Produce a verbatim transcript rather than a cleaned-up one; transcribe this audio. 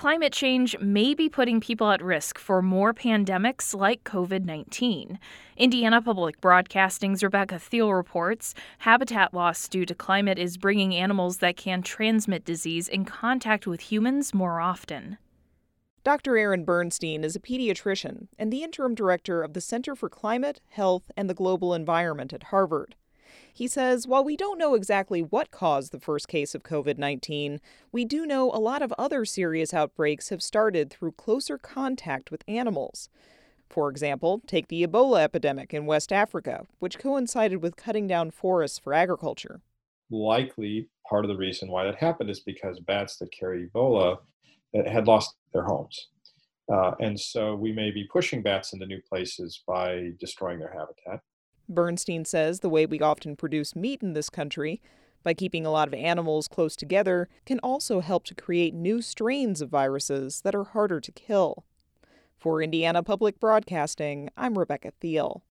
climate change may be putting people at risk for more pandemics like covid nineteen. Indiana Public Broadcasting's Rebecca Thiel reports habitat loss due to climate is bringing animals that can transmit disease in contact with humans more often. Doctor Aaron Bernstein is a pediatrician and the interim director of the Center for Climate, Health, and the Global Environment at Harvard. He says while we don't know exactly what caused the first case of covid nineteen, we do know a lot of other serious outbreaks have started through closer contact with animals. For example, take the Ebola epidemic in West Africa, which coincided with cutting down forests for agriculture. Likely, part of the reason why that happened is because bats that carry Ebola uh, had lost their homes. Uh, and so we may be pushing bats into new places by destroying their habitat. Bernstein says the way we often produce meat in this country, by keeping a lot of animals close together, can also help to create new strains of viruses that are harder to kill. For Indiana Public Broadcasting, I'm Rebecca Thiel.